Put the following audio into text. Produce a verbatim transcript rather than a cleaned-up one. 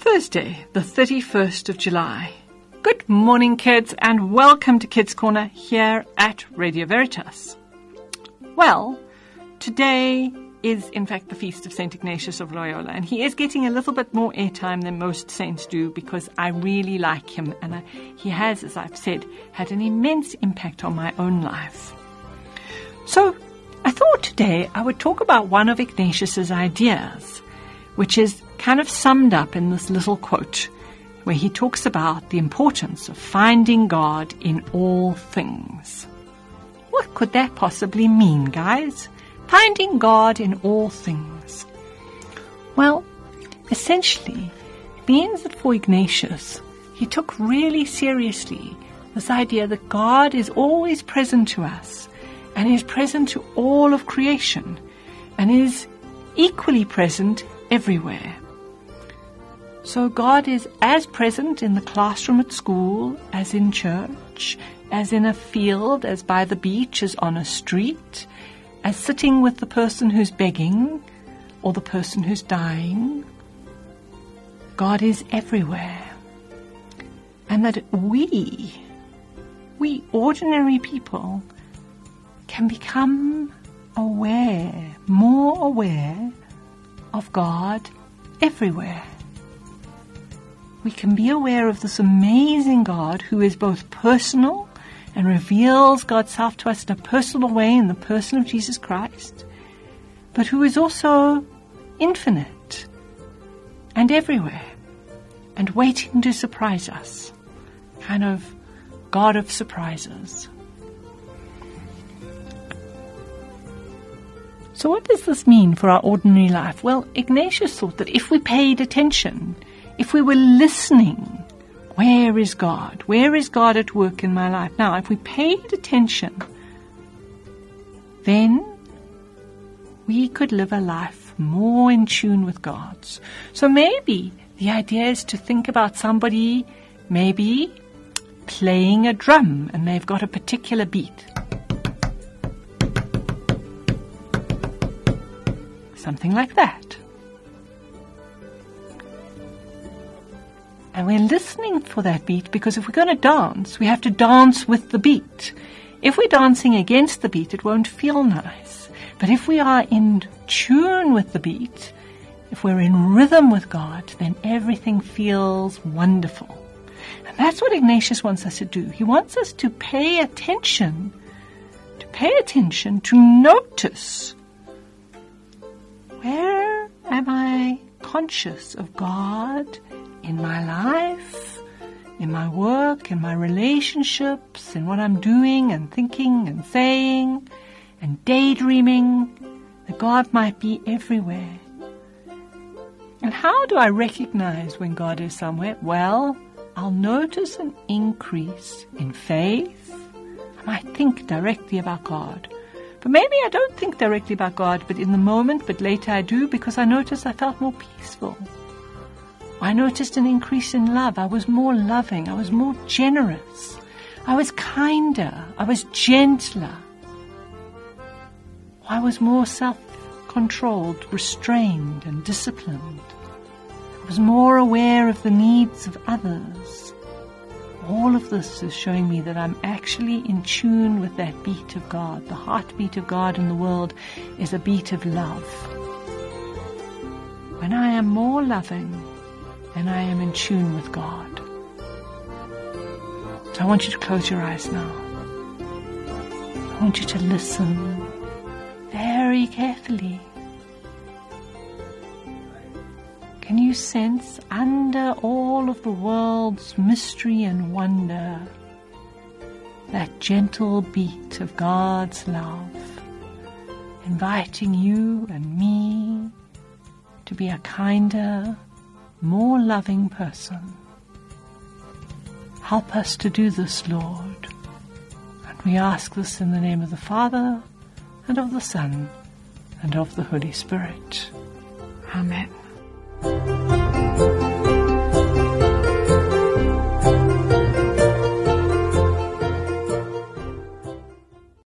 Thursday, the thirty-first of July. Good morning, kids, and welcome to Kids Corner here at Radio Veritas. Well, today is in fact the feast of Saint Ignatius of Loyola, and he is getting a little bit more airtime than most saints do because I really like him, and I, he has, as I've said, had an immense impact on my own life. So I thought today I would talk about one of Ignatius's ideas, which is kind of summed up in this little quote where he talks about the importance of finding God in all things. What could that possibly mean, guys? Finding God in all things. Well, essentially, it means that for Ignatius, he took really seriously this idea that God is always present to us and is present to all of creation and is equally present everywhere. So God is as present in the classroom at school as in church, as in a field, as by the beach, as on a street, as sitting with the person who's begging or the person who's dying. God is everywhere. And that we, we ordinary people, can become aware, more aware of God everywhere. We can be aware of this amazing God who is both personal and reveals God's self to us in a personal way in the person of Jesus Christ, but who is also infinite and everywhere and waiting to surprise us. Kind of God of surprises. So what does this mean for our ordinary life? Well, Ignatius thought that if we paid attention, if we were listening, where is God? Where is God at work in my life? Now, if we paid attention, then we could live a life more in tune with God's. So maybe the idea is to think about somebody maybe playing a drum and they've got a particular beat. Something like that. And we're listening for that beat because if we're going to dance, we have to dance with the beat. If we're dancing against the beat, it won't feel nice. But if we are in tune with the beat, if we're in rhythm with God, then everything feels wonderful. And that's what Ignatius wants us to do. He wants us to pay attention, to pay attention, to notice, where am I conscious of God in my life, in my work, in my relationships, in what I'm doing and thinking and saying and daydreaming, that God might be everywhere. And how do I recognize when God is somewhere? Well, I'll notice an increase in faith. I might think directly about God. But maybe I don't think directly about God, but in the moment, but later I do, because I noticed I felt more peaceful. I noticed an increase in love. I was more loving. I was more generous. I was kinder. I was gentler. I was more self-controlled, restrained, and disciplined. I was more aware of the needs of others. All of this is showing me that I'm actually in tune with that beat of God. The heartbeat of God in the world is a beat of love. When I am more loving, then I am in tune with God. So I want you to close your eyes now. I want you to listen very carefully. Can you sense under all of the world's mystery and wonder that gentle beat of God's love, inviting you and me to be a kinder, more loving person? Help us to do this, Lord. And we ask this in the name of the Father, and of the Son, and of the Holy Spirit. Amen.